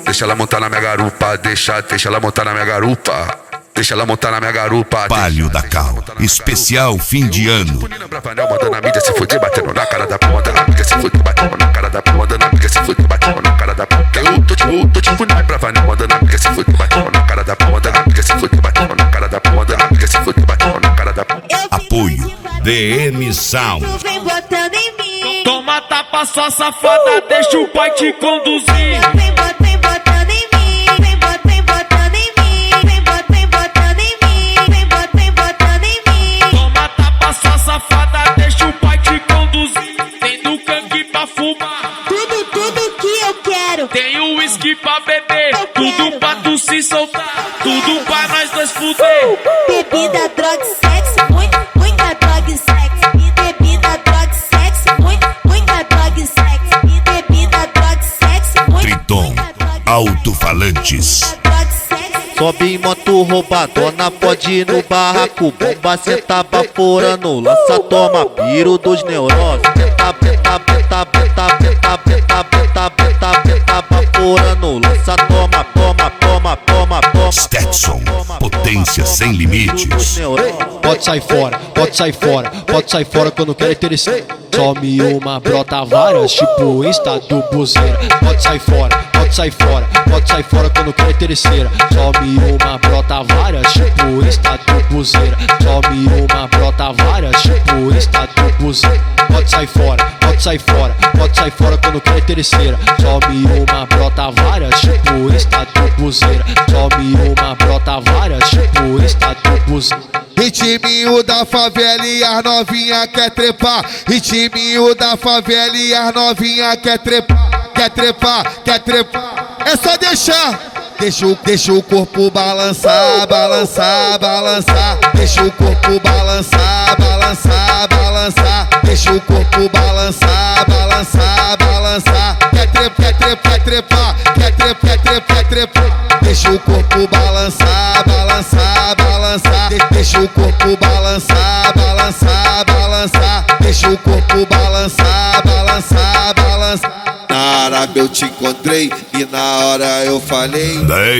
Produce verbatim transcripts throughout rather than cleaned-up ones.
deixa ela montar na minha garupa, deixa, deixa ela montar na minha garupa. Deixa ela montar na minha garupa. Palio da Cal, especial fim de ano. Pra panel, mandando a mídia se fuder, batendo na cara da porra, mandando a mídia se fuder, batendo na cara da porra, mandando a mídia se fuder, batendo na cara da porra. Eu tô tipo, tô tipo, pra panel, mandando a mídia se fuder, batendo na cara da porra, mandando a mídia se fuder, batendo na cara da porra, mandando a mídia se fuder, batendo na cara da porra. Apoio D M Sound. Vem botando em mim. Toma tapa, sua safada, deixa o pai te conduzir. Vem botando em mim. Vem botando em mim. Vem botando em mim. Vem botando em mim. Toma tapa, sua safada, deixa o pai te conduzir. Tem do cangue pra fumar, Tudo, tudo que eu quero. tem o uísque pra beber, Eu tudo quero. pra tu se soltar, tudo pra nós dois fuder. Bebida, droga e sexo. Muita, muita droga e sexo. E bebida, droga e sexo. Muita, muita droga e sexo. E bebida, droga e sexo. Muita, Triton, muita droga e alto-falantes. sexo. Droga e sexo. Sobe em moto roubadona, pode ir no barraco. Bomba cê tá baforando, lança toma piro dos neuroses. Beta, beta, beta, beta, beta, beta, beta, beta, beta, baforando, lança toma, toma, toma, toma, toma. Stetson, potência sem limites. Pode sair fora, pode sair fora, pode sair fora quando quer interessar. Some uma, brota várias, tipo Insta do buzeira. Pode sair fora, pode sair fora, pode sair fora quando quer terceira. Some uma, brota várias, tipo Insta do buzeira. Some uma, brota várias, tipo Insta do buzeira. Pode sair fora, pode sair fora, pode sair fora quando quer terceira. Some uma, brota várias, tipo Insta do buzeira. Some uma, brota várias, tipo Insta do buzeira. Ritminho da favela e as novinha quer trepar. Ritminho da favela e as novinha quer trepar. Quer trepar, quer trepar. É só deixar. Deixa o, deixa o corpo balançar, balançar, balançar. Deixa o corpo balançar, balançar, balançar. Deixa o corpo balançar, balançar, balançar. Quer trepar, quer trepar, quer trepar. Quer trepar, quer trepar, quer trepar. Deixa o corpo balançar, balançar, balançar. De- Deixa o corpo balançar, balançar, balançar. Deixa o corpo balançar, balançar, balançar. Na Arábia eu te encontrei e na hora eu falei. D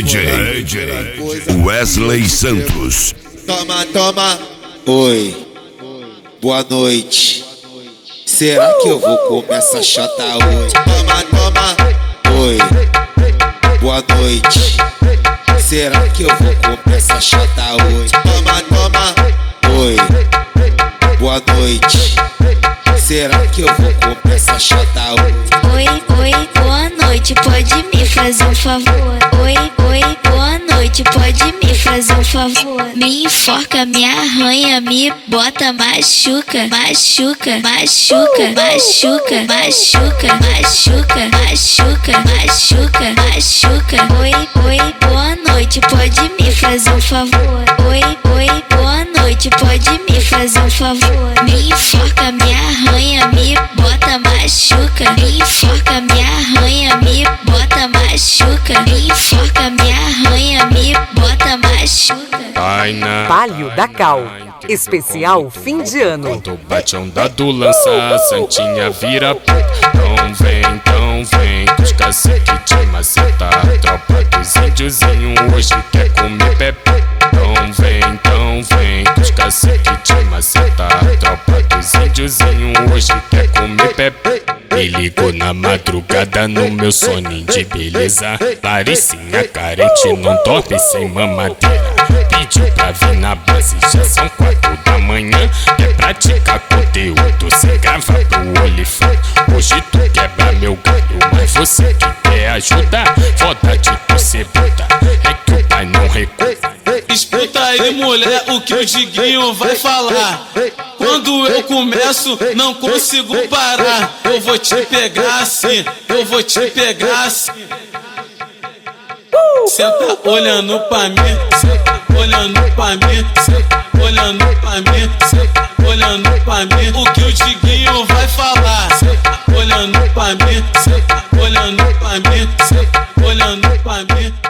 J Wesley Santos. Toma, toma. Oi, boa noite. Será que eu vou comer essa chata hoje? Toma, toma. Oi, boa noite. Será que eu vou comer essa chata hoje? Toma, toma. Oi, boa noite. Será que eu vou comer essa chata hoje? Oi, oi, boa noite, pode me fazer um favor? Oi, oi, boa noite, pode me fazer um favor? Me enforca, me arranha, me bota, machuca, machuca, machuca, machuca, machuca, machuca, machuca, machuca, machuca. Oi, oi, boa noite, pode me fazer um favor? Oi, oi, boa noite, pode me fazer um favor? Me enforca, me arranha, me bota, machuca. Me enforca, me arranha, me bota, machuca. Me enforca, me arranha, me bota, machuca. Palio da Cal, especial fim de ano. Quando bate a onda do lança, a santinha vira puta. Então vem, então vem, que os cacique te maceta. A tropa dos índiozinho hoje quer comer pepe. Então vem, então vem, que os cacique te maceta. A tropa dos índiozinho hoje quer comer pepe. Me ligou na madrugada no meu soninho de beleza. Laricinha carente, não dorme sem mamadeira. Pediu pra vir na base, já são quatro da manhã. Quer praticar conteúdo, cê grava pro olifante. Hoje tu quebra meu galho, mas você que quer ajudar, foda de tu cê buta, é que o pai não recusa. Escuta aí, mulher, o que o Diguinho vai falar. Quando eu começo, não consigo parar. Eu vou te pegar assim, eu vou te pegar assim. Senta olhando pra mim, senta olhando pra mim, senta olhando pra mim, senta olhando pra mim. O que o Diguinho vai falar. Senta olhando pra mim, senta olhando pra mim, senta olhando pra mim.